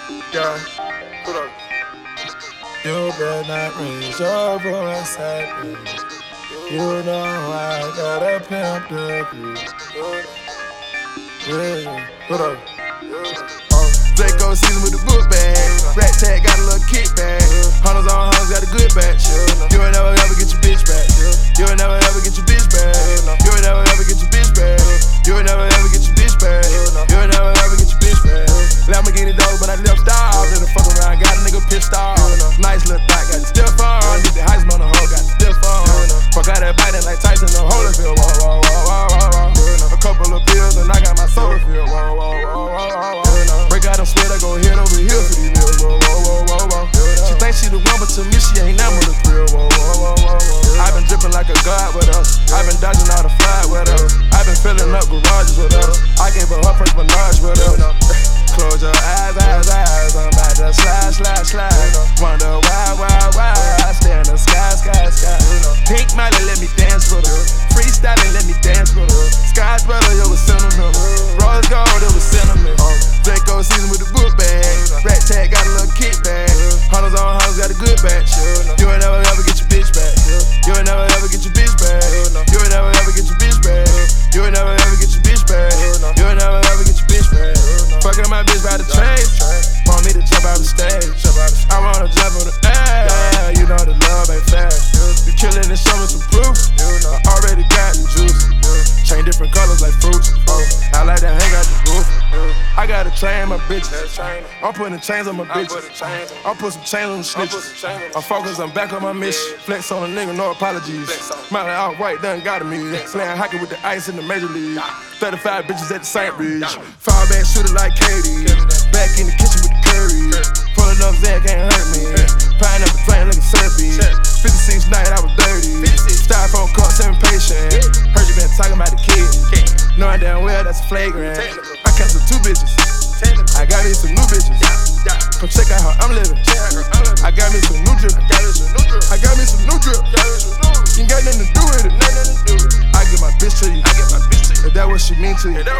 Yeah, hold up. You better not raise your voice at me. You know I got a pimp degree. Yeah, hold up. Draco season with the book bag. Rat tag got a little kickback. Hunters on hunters got a good batch. You ain't never ever get your bitch back. You ain't never ever get your bitch back. You ain't never ever get your bitch back. You ain't never ever get your bitch back. You ain't never ever get your bitch back. Lamborghini dog, but I left off. Then the fuck around, got a nigga pissed off. Nice little thought, got the stiff on. Did the Heisman on the hoe, got the stiff on. Fuck out that biting like Tyson, the Holyfield. Whoa, whoa, whoa, whoa, whoa. A couple of pills and I got my soda filled. Whoa, whoa, whoa, whoa, whoa. Break out them sweat, I go head over here for these meals. Whoa, whoa, whoa, whoa, whoa. She thinks she the one, but to me she ain't never the thrill. Whoa, whoa, whoa, whoa. I been dripping like a god with us. I been dodging all the fly with us. I been filling up garages with us. I gave her first menage with us. Close your eyes, eyes, eyes. I'm about to slide, slide, slide. Wonder why, why? I stay in the sky, sky, sky. Pink Miley, let me dance with her. Freestyling, let me dance with her. Sky's brother, it was sentimental. Rose gold, it was sentiment. Draco season with the book bag. Rat tag got a little kickback. Hunters on hunters got a good batch. You ain't never ever get your bitch back. You ain't never ever get your bitch back. You ain't never ever get your bitch back. You ain't never ever get your bitch back. You ain't never ever get your bitch back. Fucking my bitch by the train. Want me to jump out the stage. I wanna jump on the air. You know the love ain't fair. You killin' and show me some proof. I already got the juice. Chain different colors like fruits. I like to hang out the roof. I gotta train my bitches. I'm putting chains on my bitches. I'll put some chains on the snitches. I'm focused, I'm back on my mission. Flex on a nigga, no apologies. Miley out white, done got me. Playing hockey with the ice in the major league. 35 bitches at the St. Bridge. Fall back shooter like Katie. Back in the kitchen with the curry. Pulling up Zach can't hurt me. Pineapple drain looking surfy. 56 night, I was dirty. Styrofoam cups, impatient. Heard you been talking about the kid. Knowing damn well that's flagrant. I canceled 2 bitches. I got me some new bitches. Come check out how I'm living. I got me some new drip. I got me some new drip. You ain't got nothing to do with it. I give my bitch to you. If that what she mean to you.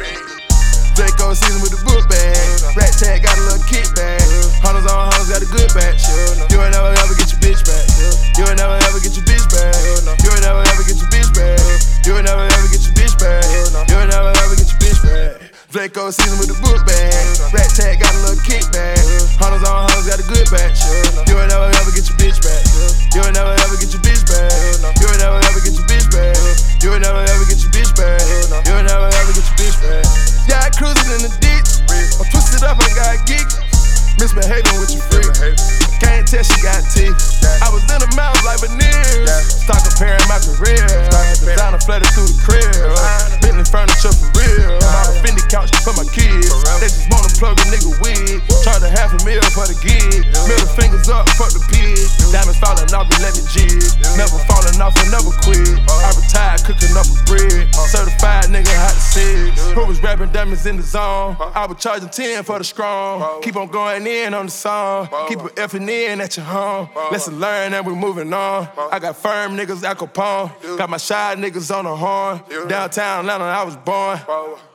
Draco season with the book bag. Rat tag got a little kickback. Hunters on hunters got a good batch. You ain't never ever get your bitch back. You ain't never ever get your bitch back. You ain't never ever get your bitch back. You ain't never ever get your bitch back. You ain't never ever get your bitch back. Draco season with the book bag. Rat tag got a little kickback. Hunters on hunters got a good batch. You ain't never ever get your bitch back. You ain't never ever get your bitch back. You ain't never ever get your bitch back. You ain't never ever get your bitch back. You ain't never ever get your bitch back. Yeah, I cruising in the ditch. I'm twisted up, I got geek. Misbehaving with your freak. Can't tell she got teeth. I was in the mouth like veneers. Start comparing my career. Designer flooded through the crib. Bentley furniture for real. My Fendi couch for my kids. They just wanna plug a nigga wig. Charge a $500,000 for the gig. Middle fingers up, fuck the pig. Diamonds falling off, but let me jig. Never falling off and never quit. I retired cooking up a bread. Certified nigga hot 6. Who was rapping diamonds in the zone? I was charging 10 for the strong. Keep on going in on the song. Keep it effing in at your home. Lesson learned and we moving on. I got firm niggas at Capone. Got my shy niggas on the horn. Downtown Atlanta, I was born.